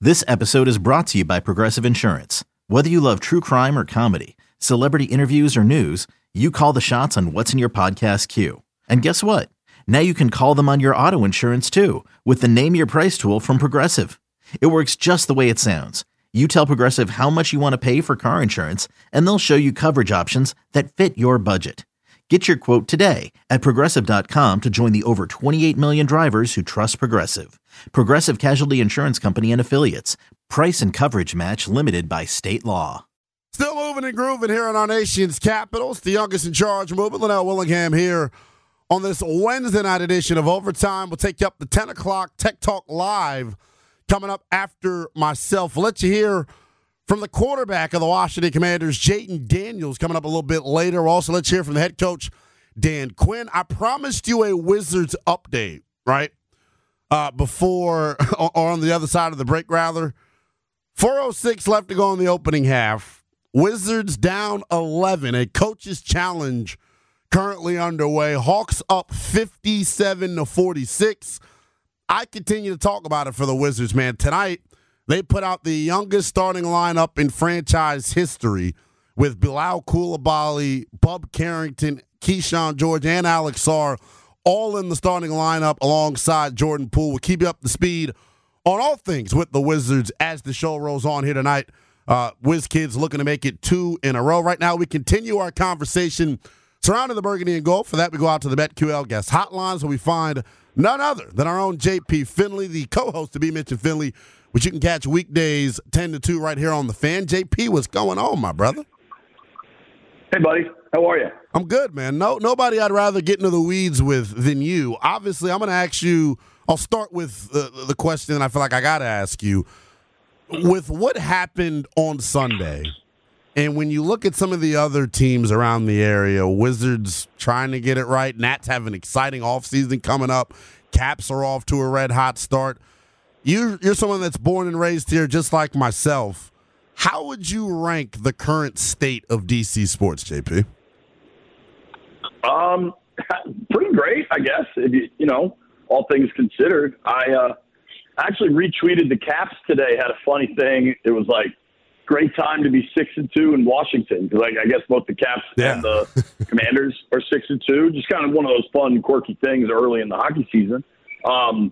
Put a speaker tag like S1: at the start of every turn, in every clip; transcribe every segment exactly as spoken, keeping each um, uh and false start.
S1: This episode is brought to you by Progressive Insurance. Whether you love true crime or comedy, celebrity interviews or news, you call the shots on what's in your podcast queue. And guess what? Now you can call them on your auto insurance too with the Name Your Price tool from Progressive. It works just the way it sounds. You tell Progressive how much you want to pay for car insurance, and they'll show you coverage options that fit your budget. Get your quote today at Progressive dot com to join the over twenty-eight million drivers who trust Progressive. Progressive Casualty Insurance Company and Affiliates. Price and coverage match limited by state law.
S2: Still moving and grooving here in our nation's capital. It's the youngest in charge movement. Linnell Willingham here on this Wednesday night edition of Overtime. We'll take you up to ten o'clock. Tech Talk Live coming up after myself. We'll let you hear from the quarterback of the Washington Commanders, Jayden Daniels, coming up a little bit later. We'll also let you hear from the head coach, Dan Quinn. I promised you a Wizards update, right? Uh, before, or on the other side of the break, rather. four oh six left to go in the opening half. Wizards down eleven. A coach's challenge currently underway. Hawks up fifty-seven to forty-six. I continue to talk about it for the Wizards, man. Tonight, they put out the youngest starting lineup in franchise history with Bilal Coulibaly, Bub Carrington, Keyshawn George, and Alex Sarr all in the starting lineup alongside Jordan Poole. We'll keep you up to speed on all things with the Wizards as the show rolls on here tonight. Uh, Wiz Kids looking to make it two in a row. Right now, we continue our conversation surrounding the Burgundy and Gold. For that, we go out to the BetQL guest hotlines where we find none other than our own J P Finley, the co-host to be mentioned Finley, which you can catch weekdays ten to two right here on The Fan. J P, what's going on, my brother?
S3: Hey, buddy. How are you?
S2: I'm good, man. No, nobody I'd rather get into the weeds with than you. Obviously, I'm going to ask you – I'll start with the, the question I feel like I got to ask you. With what happened on Sunday, and when you look at some of the other teams around the area, Wizards trying to get it right, Nats have an exciting offseason coming up, Caps are off to a red-hot start. You, you're someone that's born and raised here just like myself. How would you rank the current state of D C sports, J P?
S3: Um, pretty great, I guess. If you, you know, all things considered. I uh, actually retweeted the Caps today. Had a funny thing. It was like great time to be six and two in Washington because, like, I guess both the Caps yeah. and the Commanders are six and two. Just kind of one of those fun, quirky things early in the hockey season. Um,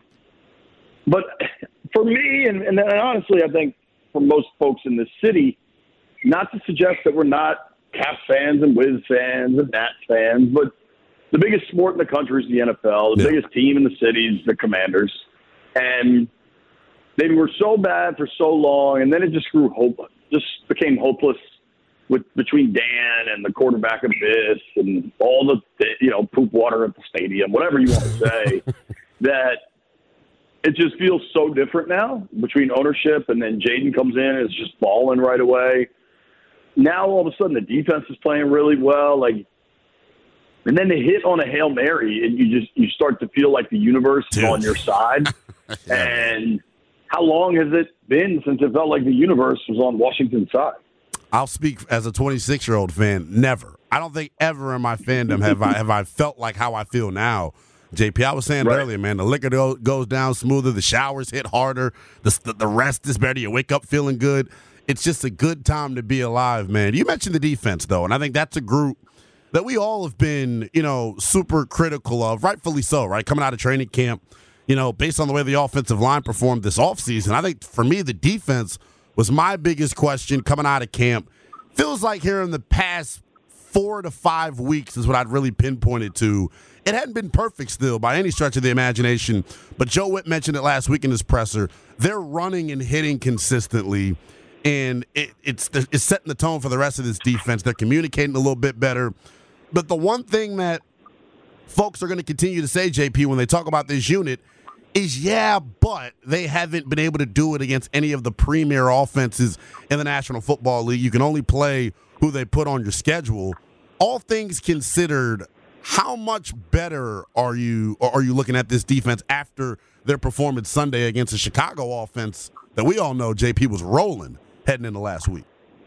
S3: but for me, and, and honestly, I think for most folks in this city, not to suggest that we're not Caps fans and Wiz fans and Nats fans, but the biggest sport in the country is the N F L. The yeah. biggest team in the city is the Commanders. And they were so bad for so long, and then it just grew hope, just became hopeless with between Dan and the quarterback abyss and all the, you know, poop water at the stadium, whatever you want to say, that it just feels so different now between ownership and then Jayden comes in and is just balling right away. Now all of a sudden the defense is playing really well, like, and then they hit on a Hail Mary, and you just you start to feel like the universe is on your side. yeah. And how long has it been since it felt like the universe was on Washington's side?
S2: I'll speak as a twenty-six-year-old fan. Never. I don't think ever in my fandom have I have I felt like how I feel now. J P, I was saying right. earlier, man, the liquor goes down smoother, the showers hit harder, the the rest is better. You wake up feeling good. It's just a good time to be alive, man. You mentioned the defense, though, and I think that's a group that we all have been, you know, super critical of, rightfully so, right? Coming out of training camp, you know, based on the way the offensive line performed this offseason, I think for me the defense was my biggest question coming out of camp. Feels like here in the past four to five weeks is what I'd really pinpointed to. It hadn't been perfect still by any stretch of the imagination, but Joe Witt mentioned it last week in his presser. They're running and hitting consistently. And it, it's it's setting the tone for the rest of this defense. They're communicating a little bit better. But the one thing that folks are going to continue to say, J P, when they talk about this unit is, yeah, but they haven't been able to do it against any of the premier offenses in the National Football League. You can only play who they put on your schedule. All things considered, how much better are you or are you looking at this defense after their performance Sunday against the Chicago offense that we all know J P was rolling heading into last week?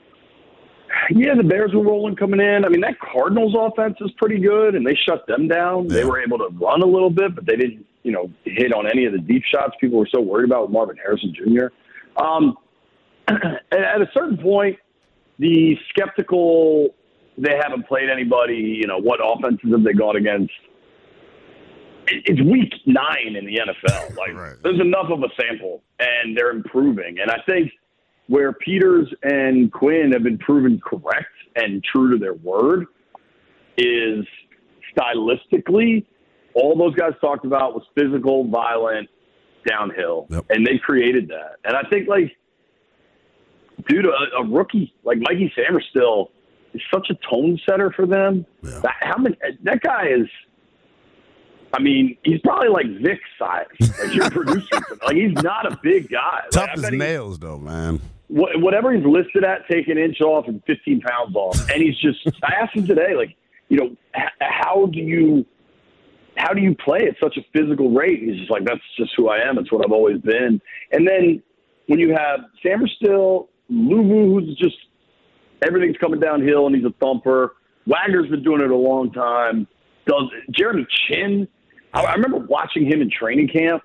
S3: Yeah, the Bears were rolling coming in. I mean, that Cardinals offense is pretty good, and they shut them down. Yeah. They were able to run a little bit, but they didn't, you know, hit on any of the deep shots people were so worried about with Marvin Harrison Junior Um, at a certain point, the skeptical, they haven't played anybody, you know, what offenses have they gone against? It's week nine in the N F L. Like, right. There's enough of a sample, and they're improving. And I think where Peters and Quinn have been proven correct and true to their word is stylistically, all those guys talked about was physical, violent, downhill. Yep. And they created that. And I think, like, dude, a, a rookie like Mikey Samerstill is such a tone setter for them. Yeah. That, how many, that guy is – I mean, he's probably like Vic size, like your producer. Like, he's not a big guy.
S2: Tough
S3: like,
S2: as nails, though, man.
S3: What, whatever he's listed at, take an inch off and fifteen pounds off. And he's just – I asked him today, like, you know, h- how do you how do you play at such a physical rate? He's just like, that's just who I am. It's what I've always been. And then when you have Samerstill, Luvu, who's just – everything's coming downhill and he's a thumper. Wagner's been doing it a long time. Does Jeremy Chin – I remember watching him in training camp,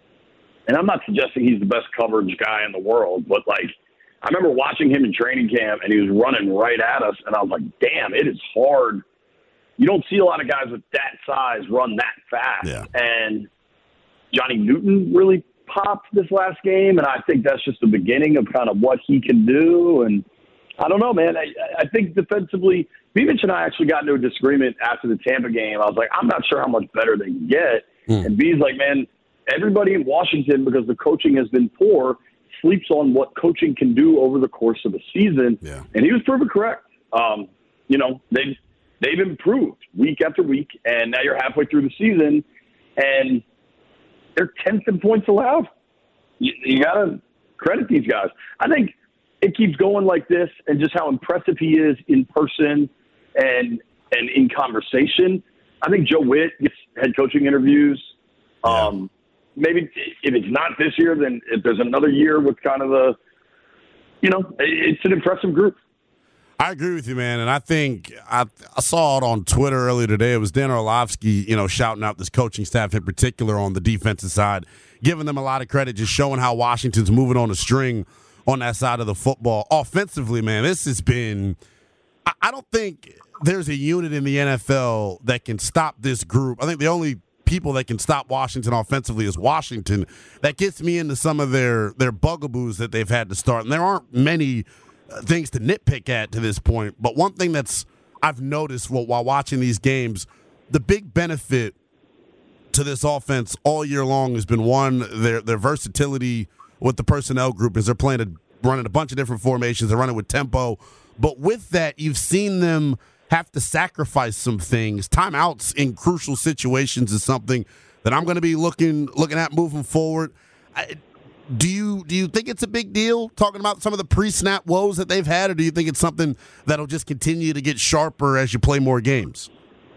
S3: and I'm not suggesting he's the best coverage guy in the world, but, like, I remember watching him in training camp, and he was running right at us, and I was like, damn, it is hard. You don't see a lot of guys with that size run that fast. Yeah. And Johnny Newton really popped this last game, and I think that's just the beginning of kind of what he can do. And I don't know, man. I, I think defensively – Beavich and I actually got into a disagreement after the Tampa game. I was like, I'm not sure how much better they can get. Mm. And B's like, man, everybody in Washington, because the coaching has been poor, sleeps on what coaching can do over the course of the season. Yeah. And he was proven correct. Um, you know, they've, they've improved week after week, and now you're halfway through the season, and they're tenth in points allowed. You, you got to credit these guys. I think it keeps going like this, and just how impressive he is in person and and in conversation. I think Joe Witt gets head coaching interviews. Yeah. Um, maybe if it's not this year, then if there's another year with kind of the, you know, it's an impressive group.
S2: I agree with you, man, and I think I, I saw it on Twitter earlier today. It was Dan Orlovsky, you know, shouting out this coaching staff in particular on the defensive side, giving them a lot of credit, just showing how Washington's moving on a string on that side of the football. Offensively, man, this has been – I don't think there's a unit in the N F L that can stop this group. I think the only people that can stop Washington offensively is Washington. That gets me into some of their, their bugaboos that they've had to start. And there aren't many uh, things to nitpick at to this point. But one thing that's I've noticed while, while watching these games, the big benefit to this offense all year long has been, one, their their versatility with the personnel group, is they're playing a, running a bunch of different formations. They're running with tempo. But with that, you've seen them have to sacrifice some things. Timeouts in crucial situations is something that I'm going to be looking looking at moving forward. I, do you do you think it's a big deal, talking about some of the pre-snap woes that they've had, or do you think it's something that'll just continue to get sharper as you play more games?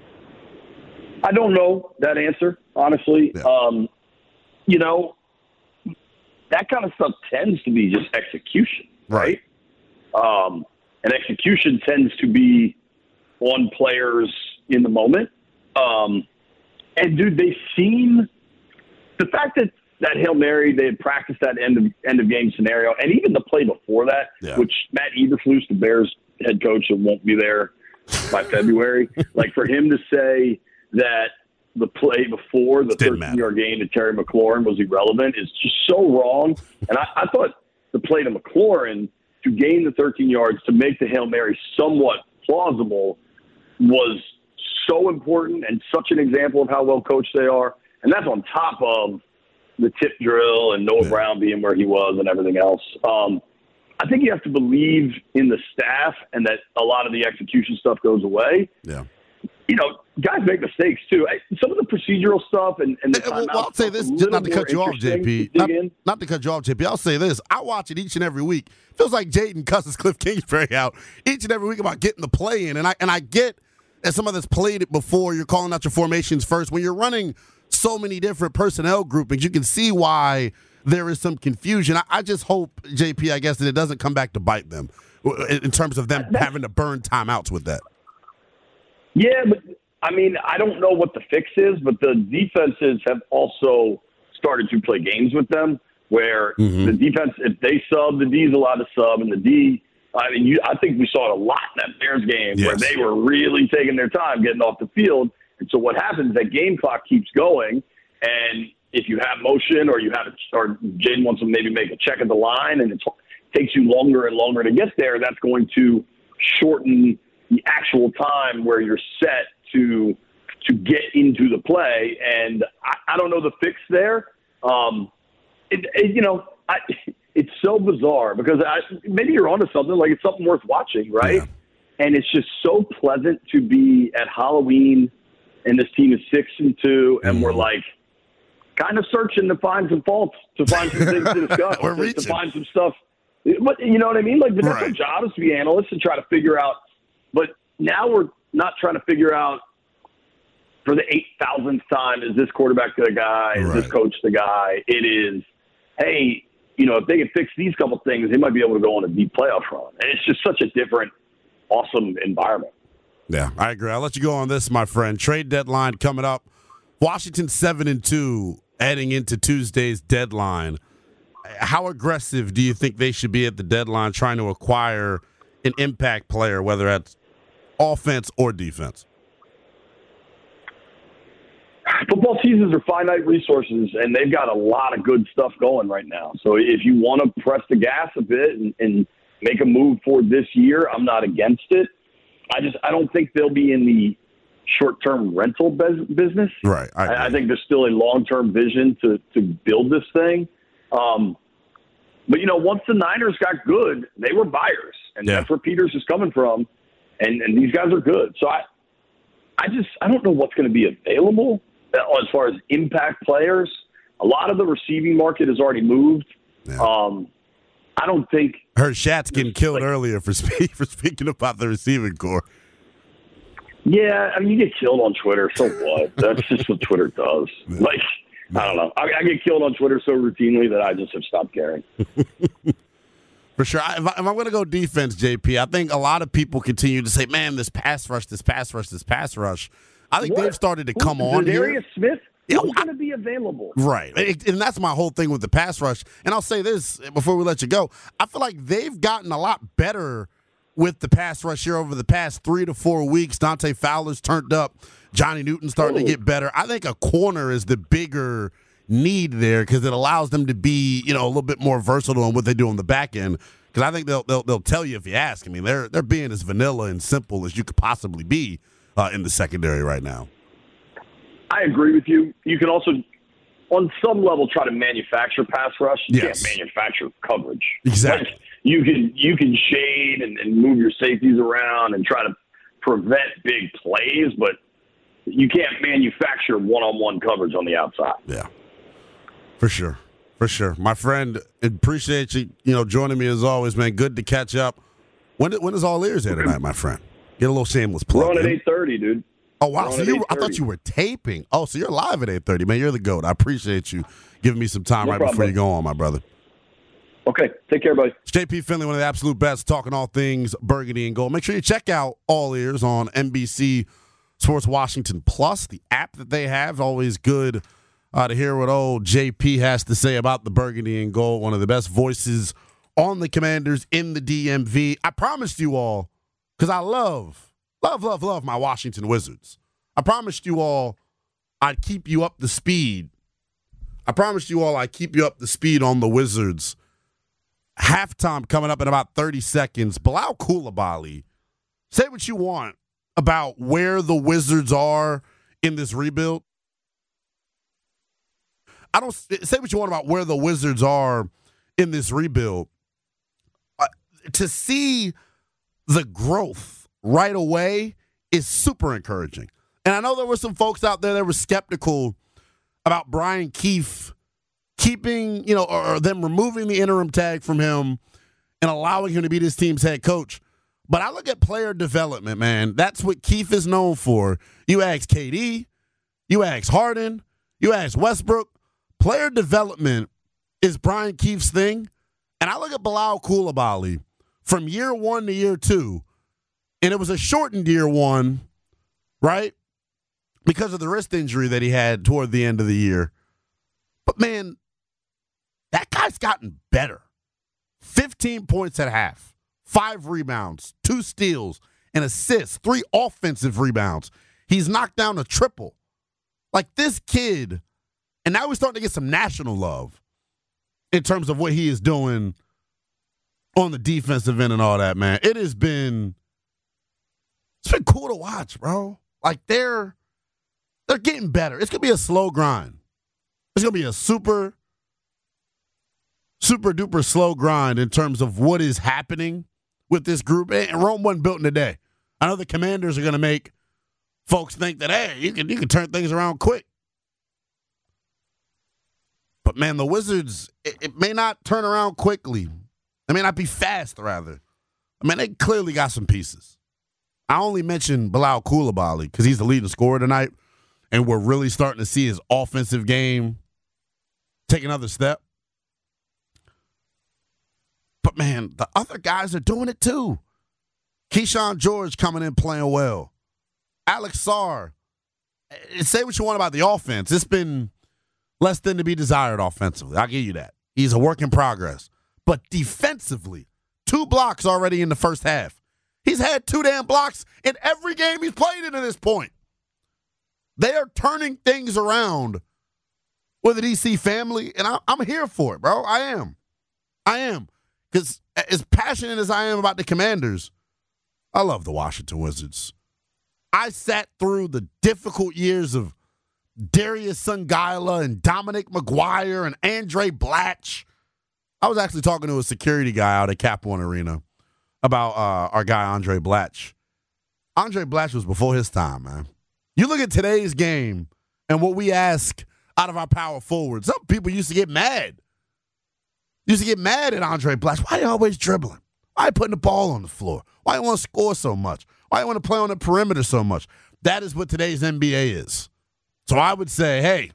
S3: I don't know that answer, honestly. Yeah. Um, you know, that kind of stuff tends to be just execution, right? right? Um, and execution tends to be on players in the moment. Um, and, dude, they seem – the fact that that Hail Mary, they had practiced that end of, end of game scenario, and even the play before that, yeah. which Matt Eberflus, the Bears head coach, that won't be there by February, like for him to say that the play before the thirteen-yard gain to Terry McLaurin was irrelevant is just so wrong. And I, I thought the play to McLaurin to gain the thirteen yards to make the Hail Mary somewhat plausible was so important and such an example of how well coached they are. And that's on top of the tip drill and Noah yeah. Brown being where he was and everything else. Um, I think you have to believe in the staff and that a lot of the execution stuff goes away.
S2: Yeah.
S3: You know, guys make mistakes too. Some of the procedural stuff and, and the
S2: well, well, I'll say this, just not to cut you off, J P. Not, not to cut you off, J P. I'll say this. I watch it each and every week. Feels like Jaden cusses Cliff Kingsbury out each and every week about getting the play in. And I and I get that some of this played it before. You're calling out your formations first. When you're running so many different personnel groupings, you can see why there is some confusion. I, I just hope, J P, I guess, that it doesn't come back to bite them in terms of them That's, having to burn timeouts with that.
S3: Yeah, but, I mean, I don't know what the fix is, but the defenses have also started to play games with them. where
S2: mm-hmm.
S3: the defense, if they sub, the D's allowed to sub, and the D, I mean, you, I think we saw it a lot in that Bears game
S2: yes.
S3: where they were really taking their time getting off the field. And so what happens is that game clock keeps going, and if you have motion or you have – or Jaden wants to maybe make a check at the line and it takes you longer and longer to get there, that's going to shorten the actual time where you're set to to get into the play. And I, I don't know the fix there. Um, it, it, you know, I, it's so bizarre because I, maybe you're onto something. Like, it's something worth watching, right? Yeah. And it's just so pleasant to be at Halloween and this team is six and two, and mm. we're like kind of searching to find some faults, to find some things to discuss, to, to find some stuff. But you know what I mean? Like, but that's right. Our job is to be analysts and try to figure out. But now we're not trying to figure out for the eight thousandth time, is this quarterback the guy? Is right. this coach the guy? It is, hey, you know, if they can fix these couple things, they might be able to go on a deep playoff run. And it's just such a different, awesome environment.
S2: Yeah, I agree. I'll let you go on this, my friend. Trade deadline coming up. Washington seven and two heading into Tuesday's deadline. How aggressive do you think they should be at the deadline trying to acquire an impact player, whether that's offense or defense?
S3: Football seasons are finite resources, and they've got a lot of good stuff going right now. So if you want to press the gas a bit and, and make a move for this year, I'm not against it. I just I don't think they'll be in the short-term rental business.
S2: Right. I,
S3: I, I think there's still a long-term vision to, to build this thing. Um, but, you know, once the Niners got good, they were buyers. And yeah. that's where Peters is coming from. And, and these guys are good. So I I just I don't know what's going to be available as far as impact players. A lot of the receiving market has already moved. Yeah. Um, I don't think –
S2: Heard Shat's getting killed like, earlier for, speak, for speaking about the receiving core.
S3: Yeah, I mean, you get killed on Twitter, so what? That's just what Twitter does. Yeah. Like, yeah. I don't know. I, I get killed on Twitter so routinely that I just have stopped caring.
S2: For sure. If, I, if I'm going to go defense, J P, I think a lot of people continue to say, man, this pass rush, this pass rush, this pass rush. I think what? they've started to come Who, on here.
S3: Darius Smith? Yeah, Who's going to be available?
S2: Right. And that's my whole thing with the pass rush. And I'll say this before we let you go. I feel like they've gotten a lot better with the pass rush here over the past three to four weeks. Dante Fowler's turned up. Johnny Newton's starting oh. to get better. I think a corner is the bigger need there because it allows them to be, you know, a little bit more versatile on what they do on the back end. Because I think they'll, they'll they'll tell you if you ask. I mean, they're they're being as vanilla and simple as you could possibly be uh, in the secondary right now.
S3: I agree with you. You can also, on some level, try to manufacture pass rush. You
S2: yes.
S3: can't manufacture coverage.
S2: Exactly.
S3: Like, you can you can shade and, and move your safeties around and try to prevent big plays, but you can't manufacture one-on-one coverage on the outside.
S2: Yeah, for sure. For sure. My friend, appreciate you, you know, joining me as always, man. Good to catch up. When when is All Ears here tonight, my friend? Get a little shameless plug.
S3: We're on at eight thirty, dude.
S2: Oh, wow. So you, I thought you were taping. Oh, so you're live at eight thirty, man. You're the GOAT. I appreciate you giving me some time no right problem, before you go on, my brother.
S3: Okay. Take care, buddy.
S2: It's J P Finley, one of the absolute best, talking all things burgundy and gold. Make sure you check out All Ears on N B C Sports Washington Plus, the app that they have. Always good uh, to hear what old J P has to say about the burgundy and gold, one of the best voices on the Commanders in the D M V. I promised you all, because I love, love, love, love my Washington Wizards. I promised you all I'd keep you up to speed. I promised you all I'd keep you up to speed on the Wizards. Halftime coming up in about thirty seconds. Bilal Coulibaly, say what you want about where the Wizards are in this rebuild. I don't say what you want about where the Wizards are in this rebuild. Uh, to see the growth right away is super encouraging. And I know there were some folks out there that were skeptical about Brian Keefe keeping, you know, or, or them removing the interim tag from him and allowing him to be this team's head coach. But I look at player development, man. That's what Keefe is known for. You ask K D, you ask Harden, you ask Westbrook. Player development is Brian Keefe's thing. And I look at Bilal Coulibaly from year one to year two, and it was a shortened year one, right? Because of the wrist injury that he had toward the end of the year. But, man, That guy's gotten better. fifteen points at half, five rebounds, two steals, an assist, three offensive rebounds. He's knocked down a triple. Like this kid, and now he's starting to get some national love in terms of what he is doing on the defensive end and all that, man. It has been, it's been cool to watch, bro. Like they're, they're getting better. It's going to be a slow grind. It's going to be a super, super duper slow grind in terms of what is happening with this group. And Rome wasn't built in a day. I know the Commanders are going to make folks think that, hey, you can, you can turn things around quick. But, man, the Wizards, it, it may not turn around quickly. It may not be fast, rather. I mean, they clearly got some pieces. I only mentioned Bilal Coulibaly because he's the leading scorer tonight, and we're really starting to see his offensive game take another step. But, man, the other guys are doing it too. Keyshawn George coming in playing well. Alex Sarr. Say what you want about the offense. It's been less than to be desired offensively. I'll give you that. He's a work in progress. But defensively, two blocks already in the first half. He's had two damn blocks in every game he's played in to this point. They are turning things around with the D C family, and I, I'm here for it, bro. I am. I am. Because as passionate as I am about the Commanders, I love the Washington Wizards. I sat through the difficult years of Darius Sungila and Dominic McGuire and Andre Blatch. I was actually talking to a security guy out at Cap One Arena about uh, our guy Andre Blatch. Andre Blatch was before his time, man. You look at today's game and what we ask out of our power forwards. Some people used to get mad. Used to get mad at Andre Blatch. Why are you always dribbling? Why are you putting the ball on the floor? Why do you want to score so much? Why do you want to play on the perimeter so much? That is what today's N B A is. So I would say, hey,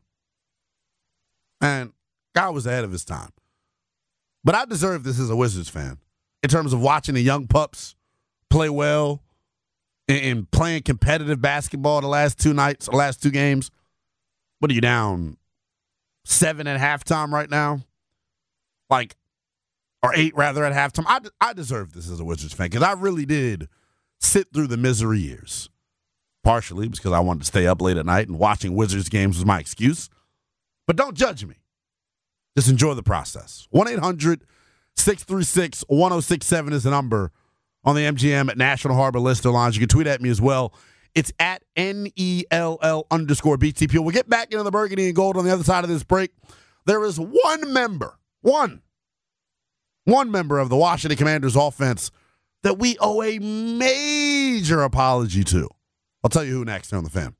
S2: man, guy was ahead of his time. But I deserve this as a Wizards fan in terms of watching the young pups play well and, and playing competitive basketball the last two nights, the last two games. What are you down? Seven at halftime right now? Like, or eight rather at halftime. I, I deserve this as a Wizards fan because I really did sit through the misery years. Partially because I wanted to stay up late at night and watching Wizards games was my excuse. But don't judge me. Just enjoy the process. one eight hundred six three six one oh six seven is the number on the M G M at National Harbor Lister Lounge. You can tweet at me as well. It's at N E L L underscore B T P. We'll get back into the burgundy and gold on the other side of this break. There is one member, one, one member of the Washington Commanders offense that we owe a major apology to. I'll tell you who next here on The Fan.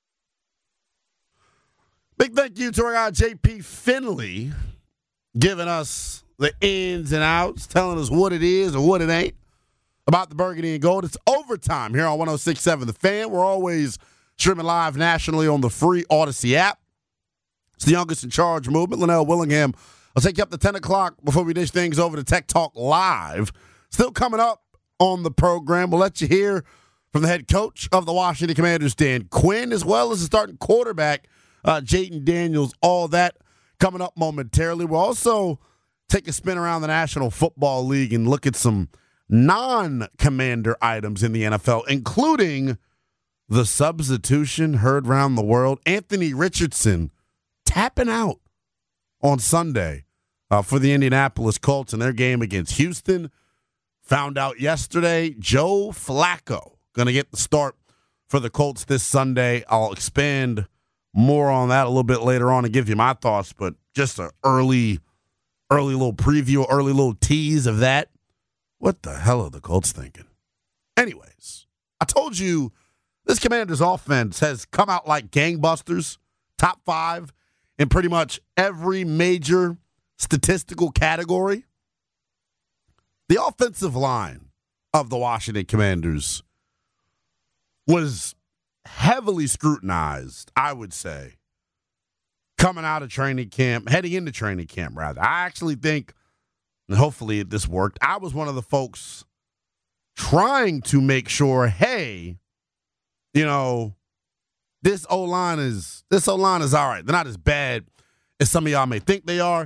S2: Big thank you to our guy J P Finley giving us the ins and outs, telling us what it is or what it ain't about the burgundy and gold. It's overtime here on one oh six point seven The Fan. We're always streaming live nationally on the free Odyssey app. It's the youngest in charge movement. Linnell Willingham. I'll take you up to ten o'clock before we dish things over to Tech Talk Live. Still coming up on the program. We'll let you hear from the head coach of the Washington Commanders, Dan Quinn, as well as the starting quarterback, uh, Jayden Daniels. All that coming up momentarily. We'll also take a spin around the National Football League and look at some non-Commander items in the N F L, including the substitution heard around the world. Anthony Richardson tapping out on Sunday uh, for the Indianapolis Colts in their game against Houston. Found out yesterday, Joe Flacco going to get the start for the Colts this Sunday. I'll expand more on that a little bit later on and give you my thoughts, but just an early, early little preview, early little tease of that. What the hell are the Colts thinking? Anyways, I told you this Commanders offense has come out like gangbusters, top five in pretty much every major statistical category. The offensive line of the Washington Commanders was heavily scrutinized, I would say, coming out of training camp, heading into training camp, rather. I actually think, and hopefully this worked, I was one of the folks trying to make sure, hey, you know, this O-line is, this O-line is all right. They're not as bad as some of y'all may think they are.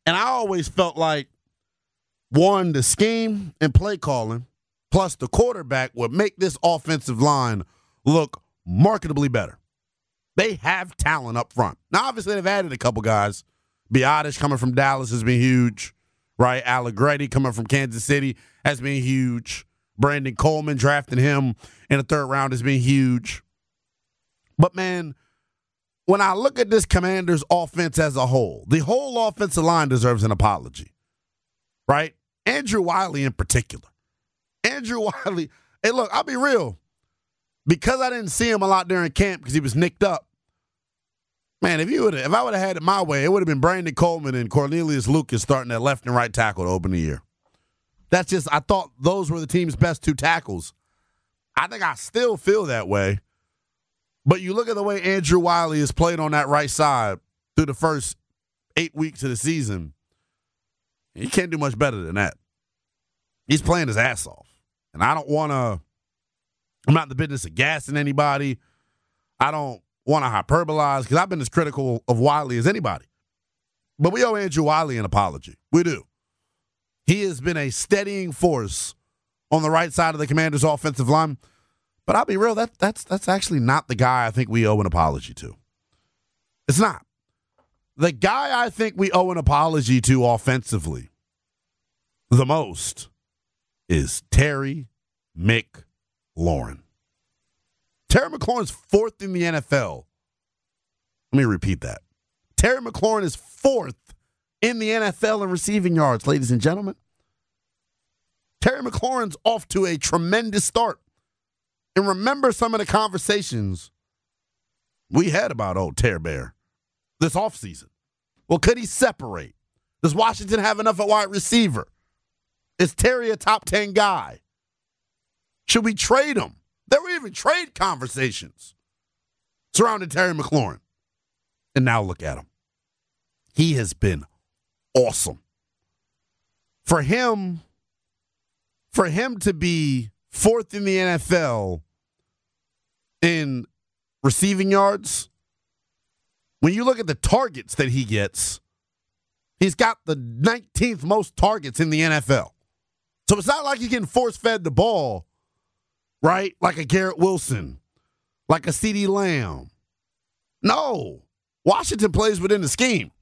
S2: And I always felt like, one, the scheme and play calling, plus the quarterback would make this offensive line look marketably better. They have talent up front. Now, obviously, they've added a couple guys. Biotish coming from Dallas has been huge, right? Allegretti coming from Kansas City has been huge. Brandon Coleman drafting him in the third round has been huge. But, man, when I look at this Commanders offense as a whole, the whole offensive line deserves an apology, right? Andrew Wiley in particular. Andrew Wiley, hey, look, I'll be real. Because I didn't see him a lot during camp because he was nicked up, man, if you would if I would have had it my way, it would have been Brandon Coleman and Cornelius Lucas starting at left and right tackle to open the year. That's just, I thought those were the team's best two tackles. I think I still feel that way. But you look at the way Andrew Wiley has played on that right side through the first eight weeks of the season, he can't do much better than that. He's playing his ass off. And I don't want to, I'm not in the business of gassing anybody. I don't want to hyperbolize because I've been as critical of Wiley as anybody. But we owe Andrew Wiley an apology. We do. He has been a steadying force on the right side of the Commanders' offensive line. But I'll be real, that, that's, that's actually not the guy I think we owe an apology to. It's not. The guy I think we owe an apology to offensively the most is Terry McLaurin. Terry McLaurin's fourth in the N F L. Let me repeat that. Terry McLaurin is fourth in the N F L in receiving yards, ladies and gentlemen. Terry McLaurin's off to a tremendous start. And remember some of the conversations we had about old Terry Bear this offseason. Well, could he separate? Does Washington have enough at wide receiver? Is Terry a top ten guy? Should we trade him? There were even trade conversations surrounding Terry McLaurin. And now look at him. He has been awesome. For him, for him to be fourth in the N F L in receiving yards, when you look at the targets that he gets, he's got the nineteenth most targets in the N F L. So it's not like he's getting force-fed the ball, right? Like a Garrett Wilson, like a CeeDee Lamb. No. Washington plays within the scheme.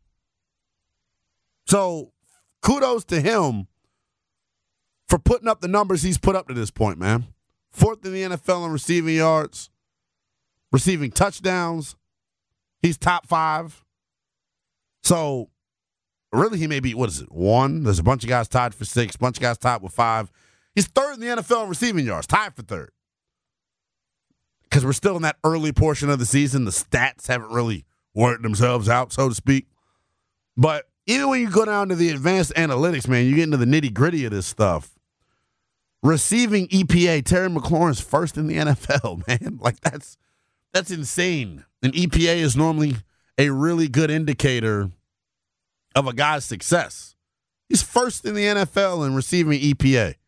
S2: So kudos to him for putting up the numbers he's put up to this point, man. Fourth in the N F L in receiving yards, receiving touchdowns. He's top five. So really, he may be, what is it, one? There's a bunch of guys tied for six, a bunch of guys tied with five. He's third in the N F L in receiving yards, tied for third. Because we're still in that early portion of the season. The stats haven't really worked themselves out, so to speak. But even when you go down to the advanced analytics, man, you get into the nitty-gritty of this stuff. Receiving E P A, Terry McLaurin's first in the N F L, man. Like, that's that's insane. And E P A is normally a really good indicator of a guy's success. He's first in the N F L in receiving E P A.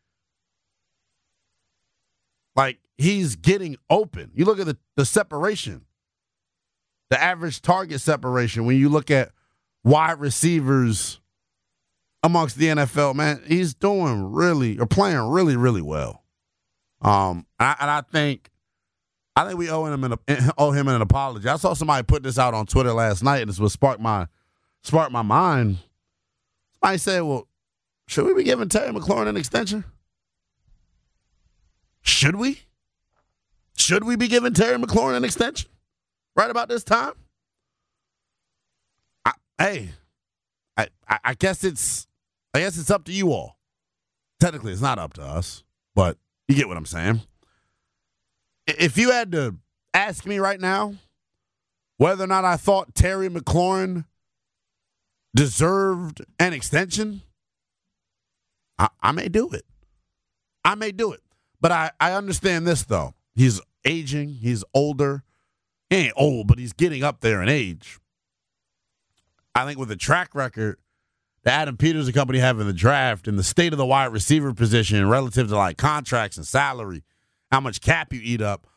S2: Like, he's getting open. You look at the, the separation, the average target separation, when you look at wide receivers amongst the N F L, man, he's doing really, or playing really, really well. Um, I, and I think, I think we owe him an owe him an apology. I saw somebody put this out on Twitter last night, and this was sparked my sparked my mind. Somebody said, "Well, should we be giving Terry McLaurin an extension? Should we? Should we be giving Terry McLaurin an extension right about this time?" I, hey, I, I, I guess it's I guess it's up to you all. Technically, it's not up to us, but you get what I'm saying. If you had to ask me right now whether or not I thought Terry McLaurin deserved an extension, I, I may do it. I may do it. But I, I understand this, though. He's aging. He's older. He ain't old, but he's getting up there in age. I think with the track record that Adam Peters and company have in the draft and the state of the wide receiver position relative to, like, contracts and salary, how much cap you eat up,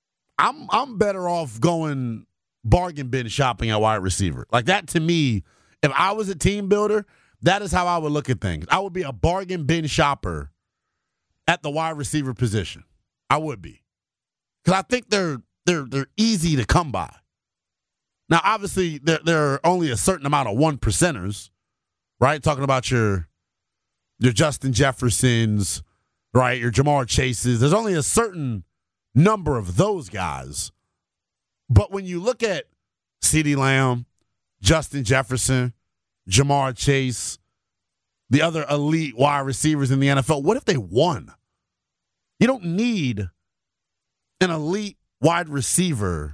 S2: I'm I'm better off going bargain bin shopping at wide receiver. Like, that to me If I was a team builder, that is how I would look at things. I would be a bargain bin shopper at the wide receiver position. I would be. Because I think they're they're they're easy to come by. Now, obviously, there, there are only a certain amount of one percenters, right? Talking about your your Justin Jeffersons, right? Your Jamar Chases. There's only a certain number of those guys. But when you look at CeeDee Lamb, Justin Jefferson, Jamar Chase, the other elite wide receivers in the N F L, what if they won? You don't need an elite wide receiver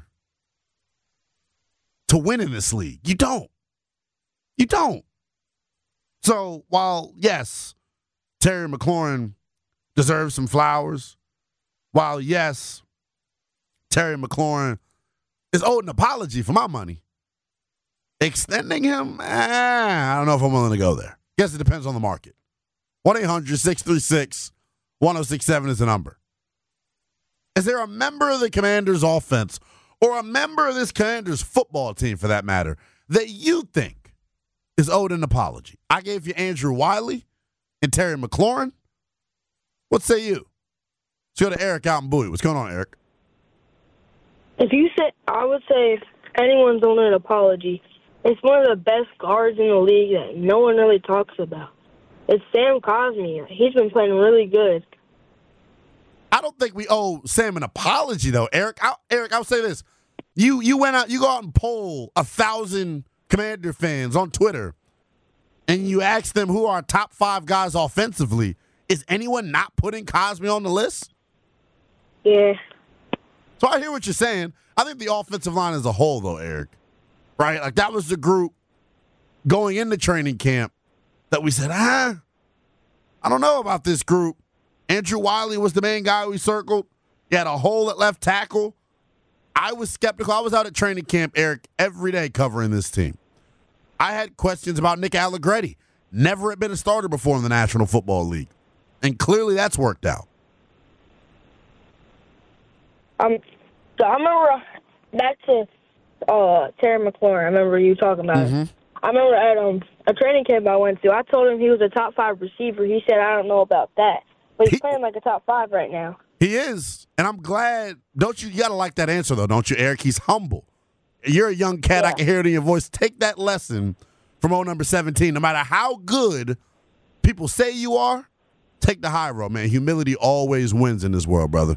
S2: to win in this league. You don't. You don't. So while, yes, Terry McLaurin deserves some flowers, while, yes, Terry McLaurin is owed an apology for my money, extending him, eh, I don't know if I'm willing to go there. Guess it depends on the market. one eight hundred six three six one oh six seven is the number. Is there a member of the Commanders offense or a member of this Commanders football team, for that matter, that you think is owed an apology? I gave you Andrew Wiley and Terry McLaurin. What say you? Let's go to Eric out in Bowie. What's going on, Eric?
S4: If you say, I would say if anyone's owed an apology, it's one of the best guards in the league that no one really talks about. It's Sam Cosmi. He's been playing really good.
S2: I don't think we owe Sam an apology, though, Eric. I'll, Eric, I'll say this. You you went out, you go out and poll a thousand Commander fans on Twitter, and you ask them who are our top five guys offensively. Is anyone not putting Cosmi on the list?
S4: Yeah.
S2: So I hear what you're saying. I think the offensive line as a whole, though, Eric, right? Like, that was the group going into training camp that we said, ah, I don't know about this group. Andrew Wiley was the main guy we circled. He had a hole at left tackle. I was skeptical. I was out at training camp, Eric, every day covering this team. I had questions about Nick Allegretti. Never had been a starter before in the National Football League. And clearly that's worked out.
S4: Um, so I remember back to uh, Terry McLaurin. I remember you talking about
S2: Mm-hmm.
S4: it. I remember at um, a training camp I went to, I told him he was a top five receiver. He said, I don't know about that. But he's
S2: He-
S4: playing like a top five right now.
S2: He is. And I'm glad. Don't you? You got to like that answer, though, don't you, Eric? He's humble. You're a young cat.
S4: Yeah.
S2: I can hear it in your voice. Take that lesson from old number seventeen. No matter how good people say you are, take the high road, man. Humility always wins in this world, brother.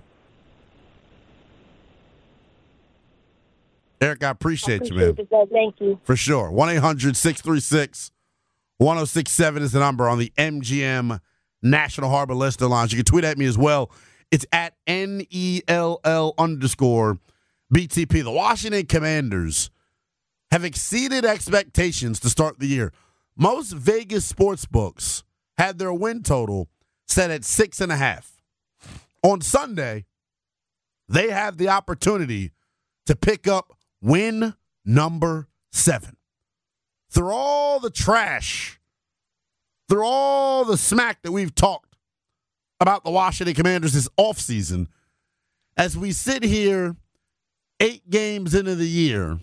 S2: Eric, I appreciate,
S4: I
S2: you, man.
S4: appreciate it, thank you.
S2: For sure. one eight hundred six three six one oh six seven is the number on the M G M National Harbor Lister Lounge. You can tweet at me as well. It's at N E L L underscore B T P. The Washington Commanders have exceeded expectations to start the year. Most Vegas sports books had their win total set at six and a half. On Sunday, they have the opportunity to pick up win number seven. Through all the trash, through all the smack that we've talked about the Washington Commanders this offseason, as we sit here eight games into the year,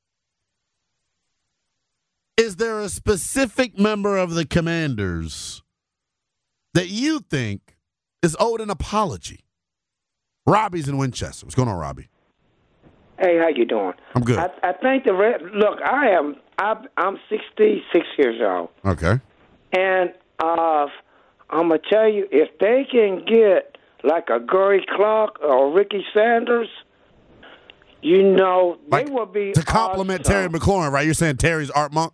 S2: is there a specific member of the Commanders that you think is owed an apology? Robbie's in Winchester. What's going on, Robbie?
S5: Hey, how you doing?
S2: I'm good.
S5: I, I think the Red, look. I am. I, I'm sixty-six years old,
S2: Okay.
S5: and uh, I'm gonna tell you, if they can get like a Gary Clark or Ricky Sanders, you know,
S2: Like,
S5: they will be
S2: to compliment Terry
S5: awesome.
S2: McLaurin, right? You're saying Terry's Art Monk?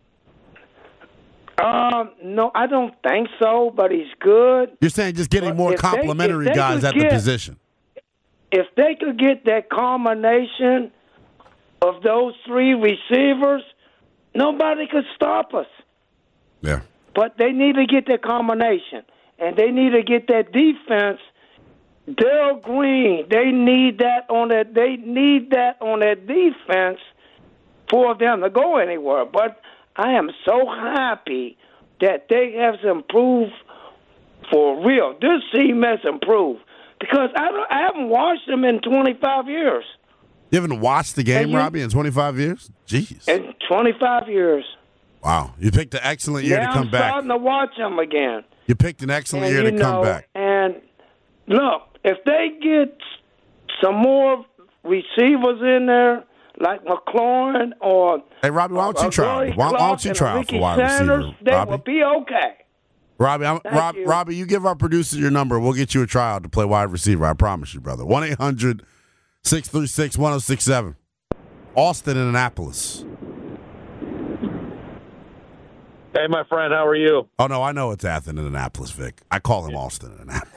S5: Um, no, I don't think so, but he's good.
S2: You're saying just getting
S5: Well,
S2: more
S5: if they-
S2: complimentary
S5: if they
S2: guys
S5: could
S2: at the
S5: get-
S2: position.
S5: If they could get that combination of those three receivers, nobody could stop us.
S2: Yeah.
S5: But they need to get that combination, and they need to get that defense. Dale Green, they need that on that. They need that on that defense for them to go anywhere. But I am so happy that they have improved for real. This team has improved because I, don't, I haven't watched them in twenty-five years.
S2: You haven't watched the game,
S5: And you-
S2: Robbie, in twenty-five years? Jeez.
S5: In twenty-five years.
S2: Wow. You picked an excellent year
S5: now
S2: to come
S5: I'm
S2: back.
S5: starting to watch him again.
S2: You picked an excellent
S5: And,
S2: year
S5: you
S2: to
S5: know,
S2: come back.
S5: And look, if they get some more receivers in there, like McLaurin or
S2: Hey, Robbie, why don't you
S5: uh,
S2: try?
S5: Roy
S2: Why, why don't you
S5: Clark
S2: try
S5: and
S2: out for
S5: Ricky
S2: wide
S5: Sanders,
S2: receiver,
S5: they
S2: Robbie?
S5: will be okay.
S2: Robbie, I'm,
S5: Thank
S2: Rob,
S5: you.
S2: Robbie, you give our producer your number. We'll get you a tryout to play wide receiver. I promise you, brother. one eight hundred six three six one oh six seven. Austin in Annapolis.
S6: Hey, my friend, how are you?
S2: Oh, no, I know it's Athen in Annapolis, Vic. I call him Austin in Annapolis.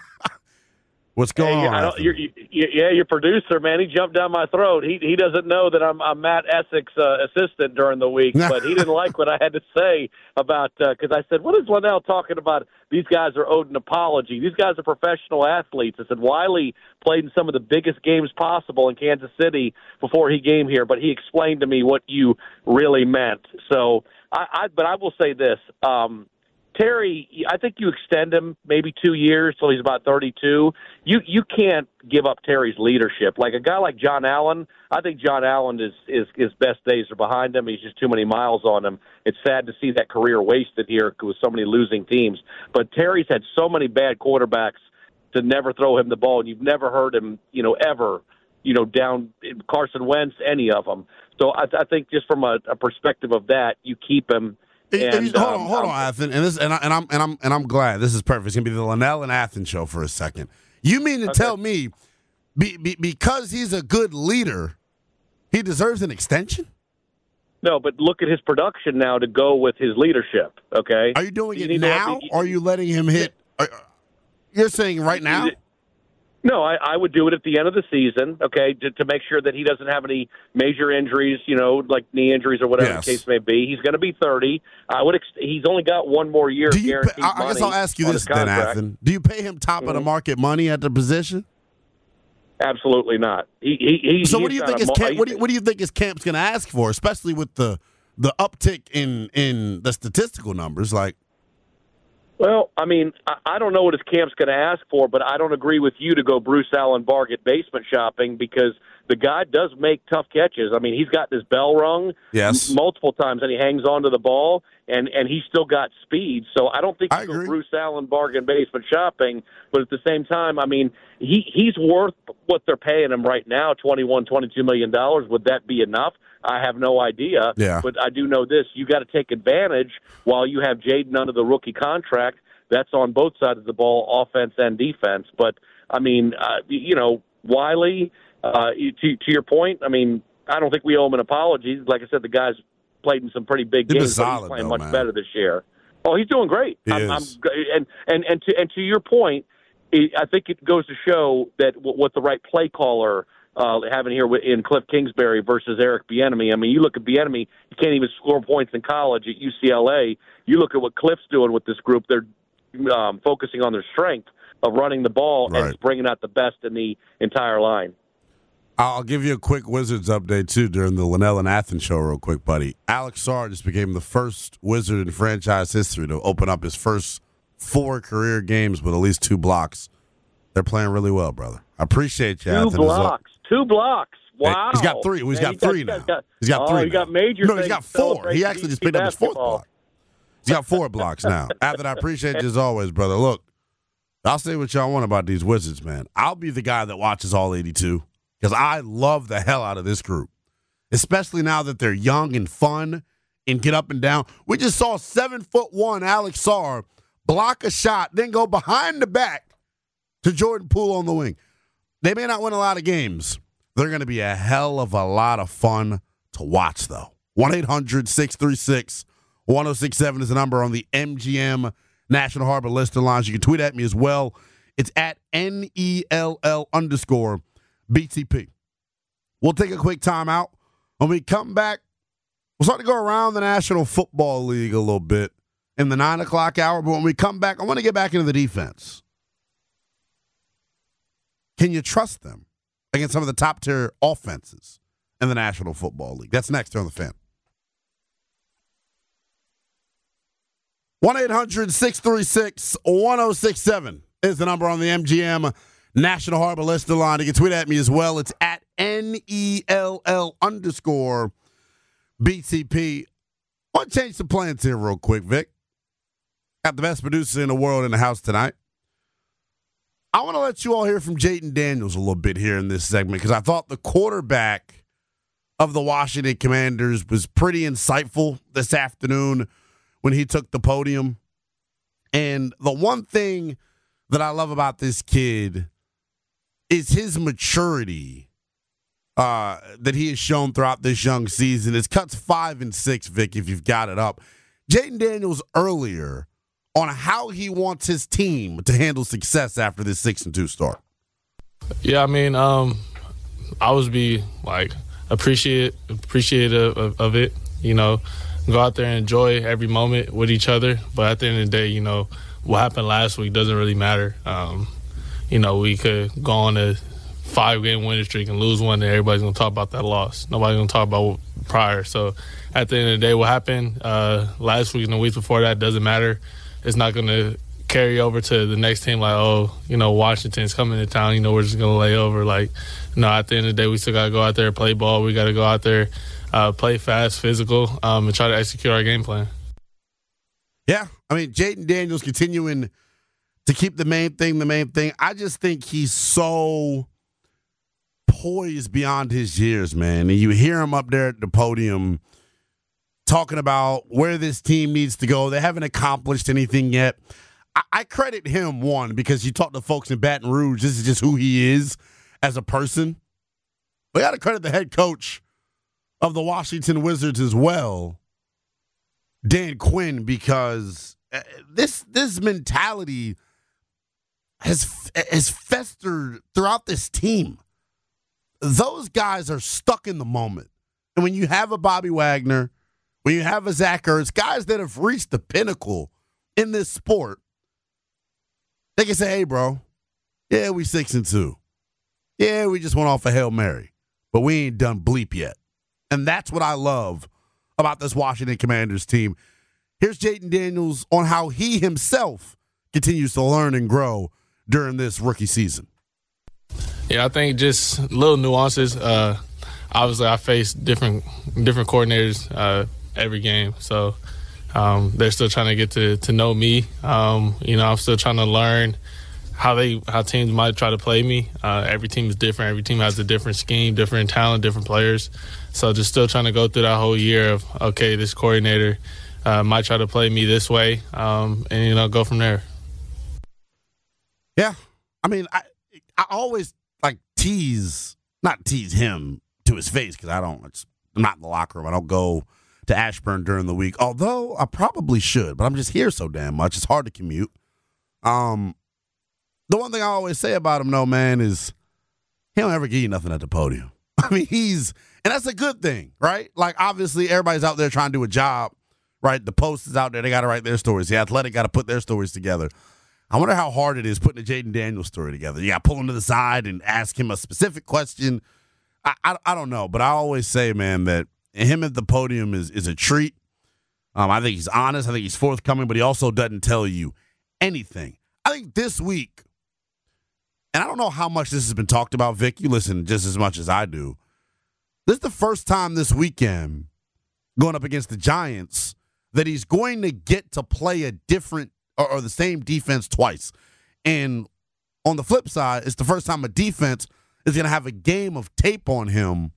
S2: What's going
S6: Hey,
S2: on?
S6: I don't,
S2: Athen?
S6: you're, you, yeah, your producer, man, he jumped down my throat. He he doesn't know that I'm, I'm Matt Essex' uh, assistant during the week, but he didn't like what I had to say about because uh, I said, "What is Linnell talking about? These guys are owed an apology. These guys are professional athletes." I said Wiley played in some of the biggest games possible in Kansas City before he came here, but he explained to me what you really meant. So, I, I but I will say this. Um, Terry, I think you extend him maybe two years till he's about thirty-two. You you can't give up Terry's leadership. Like a guy like John Allen, I think John Allen is, is his best days are behind him. He's just too many miles on him. It's sad to see that career wasted here with so many losing teams. But Terry's had so many bad quarterbacks to never throw him the ball, and you've never heard him, you know, ever, you know, down Carson Wentz, any of them. So I, I think just from a, a perspective of that, you keep him.
S2: And,
S6: And,
S2: hold
S6: um,
S2: on, hold on,
S6: um,
S2: Athen, and this, and, I, and I'm and I'm and I'm glad this is perfect. It's gonna be the Linnell and Athen show for a second. You mean to
S6: Okay.
S2: tell me, be, be, because he's a good leader, he deserves an extension?
S6: No, but look at his production now to go with his leadership. Okay,
S2: Are you doing
S6: You
S2: it
S6: need to
S2: now,
S6: have-
S2: or are you letting him hit? Are, you're saying right now?
S6: No, I, I would do it at the end of the season, okay, to, to make sure that he doesn't have any major injuries, you know, like knee injuries or whatever
S2: Yes.
S6: the case may be. He's going to be thirty. I would. Ex- he's only got one more year.
S2: Do you?
S6: guaranteed
S2: Pay, I, I guess
S6: money
S2: I'll ask you
S6: on
S2: this
S6: his
S2: then,
S6: contract.
S2: Athen. Do you pay him top of the
S6: Mhm.
S2: market money at the position?
S6: Absolutely not. He, he, he,
S2: So what do
S6: he's
S2: you
S6: got
S2: think
S6: a
S2: his
S6: mo-
S2: camp? What do you, what do you think his camp's going to ask for, especially with the the uptick in in the statistical numbers? Like,
S6: Well, I mean, I, I don't know what his camp's going to ask for, but I don't agree with you to go Bruce Allen Bargett basement shopping because the guy does make tough catches. I mean, he's got his bell rung
S2: Yes.
S6: m- multiple times, and he hangs on to the ball, and, and he's still got speed. So I don't think
S2: I
S6: you go
S2: agree.
S6: Bruce Allen bargain basement shopping, but at the same time, I mean, he he's worth what they're paying him right now, twenty-one, twenty-two million dollars. Would that be enough? I have no idea.
S2: Yeah.
S6: But I do know this. You got to take advantage while you have Jaden under the rookie contract. That's on both sides of the ball, offense and defense. But, I mean, uh, you know, Wiley, uh, to, to your point, I mean, I don't think we owe him an apology. Like I said, the guy's played in some pretty big
S2: He's been
S6: games, but
S2: solid,
S6: he's playing
S2: though,
S6: much
S2: man.
S6: better this year. Oh, he's doing great.
S2: He
S6: I'm,
S2: is.
S6: I'm, and, and, and, to, and to your point, it, I think it goes to show that w- what the right play caller uh, having here with- in Cliff Kingsbury versus Eric Bieniemy. I mean, you look at Bieniemy, he can't even score points in college at U C L A. You look at what Cliff's doing with this group. They're um, focusing on their strength of running the ball
S2: Right.
S6: and it's bringing out the best in the entire line.
S2: I'll give you a quick Wizards update, too, during the Linnell and Athen show real quick, buddy. Alex Sarr just became the first Wizard in franchise history to open up his first four career games with at least two blocks. They're playing really well, brother. I appreciate you,
S6: Two
S2: Athen.
S6: blocks. Two blocks.
S2: Hey,
S6: Wow.
S2: he's got three. Well, he's
S6: Man,
S2: got
S6: he
S2: three now.
S6: got-
S2: He's got
S6: oh,
S2: three
S6: he
S2: now.
S6: got major
S2: No, he's
S6: things
S2: got
S6: to
S2: four.
S6: celebrate
S2: He
S6: in
S2: actually just
S6: D C
S2: picked up his fourth
S6: basketball.
S2: block. He's got four blocks now. Athen, I appreciate you as always, brother. Look, I'll say what y'all want about these Wizards, man. I'll be the guy that watches all eighty-two because I love the hell out of this group, especially now that they're young and fun and get up and down. We just saw seven foot one Alex Sarr block a shot, then go behind the back to Jordan Poole on the wing. They may not win a lot of games. They're going to be a hell of a lot of fun to watch, though. one eight hundred six three six one oh six seven is the number on the M G M National Harbor Listener Lines. You can tweet at me as well. It's at N E L L underscore B T P. We'll take a quick time out. When we come back, we'll start to go around the National Football League a little bit in the nine o'clock hour. But when we come back, I want to get back into the defense. Can you trust them against some of the top-tier offenses in the National Football League? That's next here on The Fan. one eight hundred six three six one oh six seven is the number on the M G M National Harbor Listener Line. You can tweet at me as well. It's at N E L L underscore B T P. I want to change some plans here real quick, Vic. Got the best producer in the world in the house tonight. I want to let you all hear from Jayden Daniels a little bit here in this segment because I thought the quarterback of the Washington Commanders was pretty insightful this afternoon when he took the podium. And the one thing that I love about this kid is his maturity uh, that he has shown throughout this young season. It's cuts five and six, Vic, if you've got it up. Jayden Daniels earlier on how he wants his team to handle success after this six and two start.
S7: Yeah, I mean, um, I always be like appreciate appreciative of, of it. You know, go out there and enjoy every moment with each other. But at the end of the day, you know, what happened last week doesn't really matter. Um, you know, we could go on a five-game winning streak and lose one, and everybody's going to talk about that loss. Nobody's going to talk about prior. So at the end of the day, what happened uh, last week and the weeks before that doesn't matter. It's not going to carry over to the next team like, oh, you know, Washington's coming to town. You know, we're just going to lay over. Like, no, at the end of the day, we still got to go out there and play ball. We got to go out there, uh, play fast, physical, um, and try to execute our game plan.
S2: Yeah, I mean, Jayden Daniels continuing to keep the main thing the main thing. I just think he's so poised beyond his years, man. And you hear him up there at the podium talking about where this team needs to go. They haven't accomplished anything yet. I, I credit him, one, because you talk to folks in Baton Rouge. This is just who he is as a person. But you got to credit the head coach of the Washington Wizards as well, Dan Quinn, because this this mentality has has festered throughout this team. Those guys are stuck in the moment. And when you have a Bobby Wagner, when you have a Zach Ertz, guys that have reached the pinnacle in this sport, they can say, hey, bro, yeah, we six and two. Yeah, we just went off a Hail Mary, but we ain't done bleep yet. And that's what I love about this Washington Commanders team. Here's Jayden Daniels on how he himself continues to learn and grow during this rookie season.
S7: Yeah, I think just little nuances. Uh, obviously, I face different different coordinators uh, every game, so um, they're still trying to get to, to know me. Um, you know, I'm still trying to learn how they how teams might try to play me. Uh, every team is different. Every team has a different scheme, different talent, different players. So just still trying to go through that whole year of, okay, this coordinator uh, might try to play me this way, um, and, you know, go from there.
S2: Yeah. I mean, I I always, like, tease, not tease him to his face because I don't, it's, I'm not in the locker room. I don't go to Ashburn during the week, although I probably should, but I'm just here so damn much. It's hard to commute. Um, the one thing I always say about him, though, man, is he don't ever give you nothing at the podium. I mean, he's, and that's a good thing, right? Like, obviously, everybody's out there trying to do a job, right? The Post is out there. They got to write their stories. The Athletic got to put their stories together. I wonder how hard it is putting a Jayden Daniels story together. You got to pull him to the side and ask him a specific question. I, I, I don't know, but I always say, man, that him at the podium is, is a treat. Um, I think he's honest. I think he's forthcoming, but he also doesn't tell you anything. I think this week, and I don't know how much this has been talked about, Vic. You listen just as much as I do. This is the first time this weekend going up against the Giants that he's going to get to play a different or, or the same defense twice. And on the flip side, it's the first time a defense is going to have a game of tape on him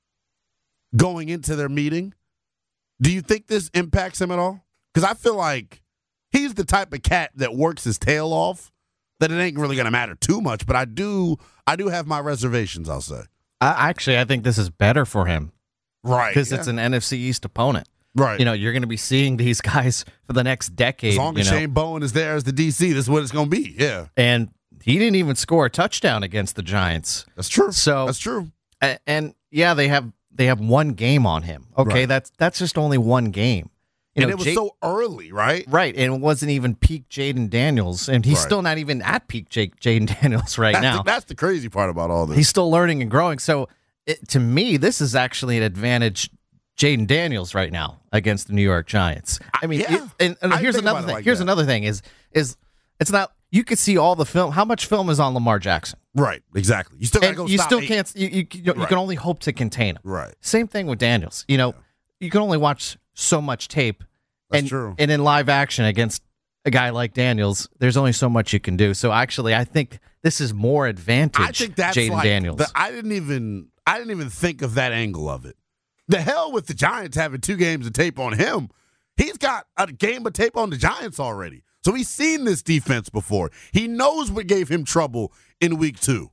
S2: going into their meeting. Do you think this impacts him at all? Because I feel like he's the type of cat that works his tail off, that it ain't really going to matter too much. But I do I do have my reservations, I'll say.
S8: I, actually, I think this is better for him.
S2: Right.
S8: Because
S2: yeah.
S8: it's an N F C East opponent.
S2: Right.
S8: You know, you're going to be seeing these guys for the next decade.
S2: As long as
S8: you know?
S2: Shane Bowen is there as the D C, this is what it's going to be. Yeah.
S8: And he didn't even score a touchdown against the Giants.
S2: That's true.
S8: So
S2: That's true.
S8: And, and yeah, they have they have one game on him. Okay,
S2: Right.
S8: that's that's just only one game. You
S2: and
S8: know,
S2: it was
S8: Jay-
S2: so early, right?
S8: Right, and it wasn't even peak Jayden Daniels, and he's
S2: Right.
S8: still not even at peak J- Jayden Daniels right
S2: That's
S8: now.
S2: the, that's the crazy part about all this.
S8: He's still learning and growing. So it, to me, this is actually an advantage Jayden Daniels right now against the New York Giants. I mean,
S2: Yeah.
S8: it, and, and
S2: I
S8: here's
S2: think
S8: another
S2: about it
S8: thing.
S2: like
S8: here's
S2: that.
S8: another thing is is it's not you could see all the film. How much film is on Lamar Jackson?
S2: Right, exactly. You still got to
S8: And
S2: go
S8: you
S2: stop
S8: still
S2: eight.
S8: can't. You you, you, you
S2: Right.
S8: can only hope to contain him.
S2: Right.
S8: Same thing with Daniels. You know, you can only watch so much tape.
S2: That's
S8: and,
S2: true.
S8: And in live action against a guy like Daniels, there's only so much you can do. So actually, I think this is more advantage.
S2: I think that's
S8: Jaden
S2: like
S8: Daniels.
S2: The, I didn't even I didn't even think of that angle of it. The hell with the Giants having two games of tape on him. He's got a game of tape on the Giants already. So he's seen this defense before. He knows what gave him trouble in week two.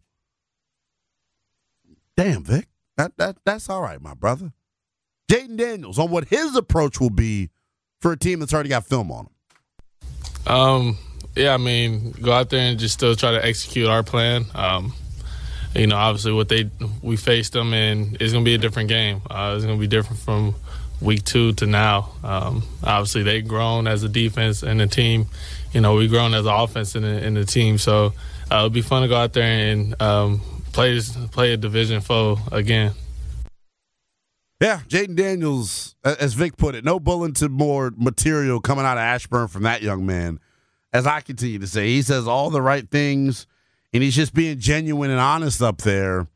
S2: Damn, Vic. That that that's all right, my brother. Jaden Daniels on what his approach will be for a team that's already got film on him.
S7: Um, yeah, I mean, go out there and just still try to execute our plan. Um, you know, obviously what they we faced them, and it's going to be a different game. Uh, it's going to be different from week two to now. Um, obviously, they've grown as a defense and a team. You know, we've grown as an offense in the, in the team. So uh, it'll be fun to go out there and um, play play a division foe again.
S2: Yeah, Jaden Daniels, as Vic put it, no bulletin board material coming out of Ashburn from that young man. As I continue to say, he says all the right things, and he's just being genuine and honest up there.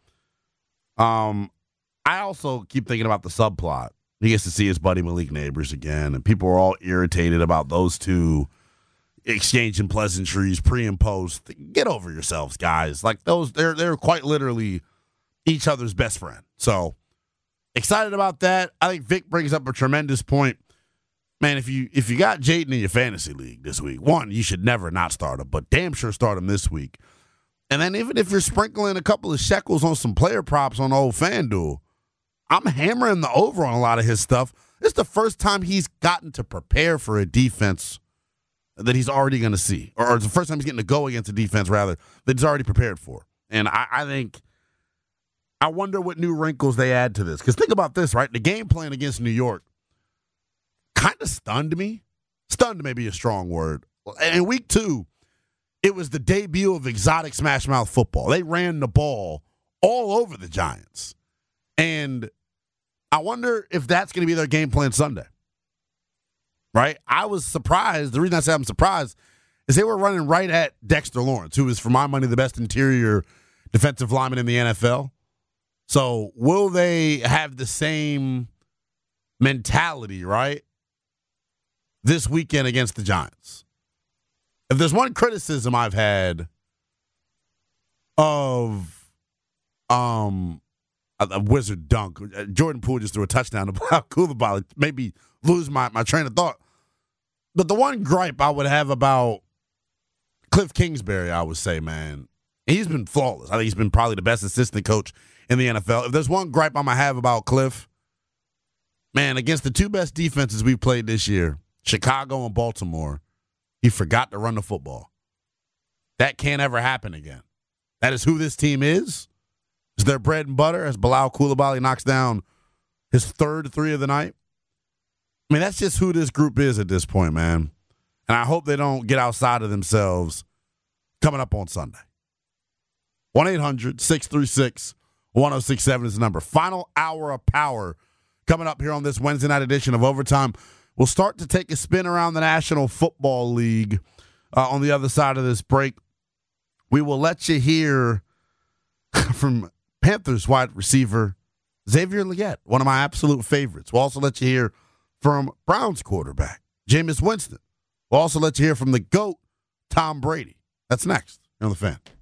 S2: Um, I also keep thinking about the subplot. He gets to see his buddy Malik Neighbors again, and people are all irritated about those two exchanging pleasantries pre and post. Get over yourselves, guys. Like those, they're they're quite literally each other's best friend. So excited about that. I think Vic brings up a tremendous point. Man, if you if you got Jaden in your fantasy league this week, one, you should never not start him, but damn sure start him this week. And then even if you're sprinkling a couple of shekels on some player props on old FanDuel, I'm hammering the over on a lot of his stuff. This is the first time he's gotten to prepare for a defense that he's already going to see. Or, or it's the first time he's getting to go against a defense, rather, that he's already prepared for. And I, I think, I wonder what new wrinkles they add to this. Because think about this, right? The game plan against New York kind of stunned me. Stunned may be a strong word. In week two, it was the debut of exotic smash mouth football. They ran the ball all over the Giants. And I wonder if that's going to be their game plan Sunday. Right? I was surprised. The reason I say I'm surprised is they were running right at Dexter Lawrence, who is, for my money, the best interior defensive lineman in the N F L. So will they have the same mentality, right, this weekend against the Giants? If there's one criticism I've had of um, a, a wizard dunk, Jordan Poole just threw a touchdown to Bilal Coulibaly, maybe lose my, my train of thought. But the one gripe I would have about Cliff Kingsbury, I would say, man, he's been flawless. I think he's been probably the best assistant coach in the N F L. If there's one gripe I'm going to have about Cliff, man, against the two best defenses we've played this year, Chicago and Baltimore, he forgot to run the football. That can't ever happen again. That is who this team is. It's their bread and butter as Bilal Coulibaly knocks down his third three of the night. I mean, that's just who this group is at this point, man. And I hope they don't get outside of themselves coming up on Sunday. one eight hundred six three six one oh six seven is the number. Final hour of power coming up here on this Wednesday night edition of Overtime. We'll start to take a spin around the National Football League uh, on the other side of this break. We will let you hear from Panthers wide receiver Xavier Legette, one of my absolute favorites. We'll also let you hear from Browns quarterback Jameis Winston. We'll also let you hear from the GOAT, Tom Brady. That's next on The Fan.